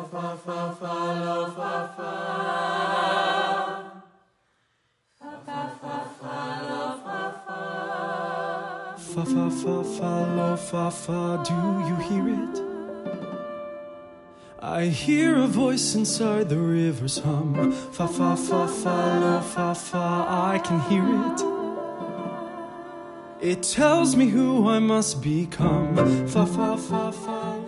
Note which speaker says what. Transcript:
Speaker 1: fa fa fa lo fa fa. Fa fa fa fa lo fa fa. Fa fa fa fa lo fa fa. Do you hear it? I hear a voice inside the river's hum. Fa fa fa fa lo fa fa. I can hear it. It tells me who I must become. Fa fa fa fa.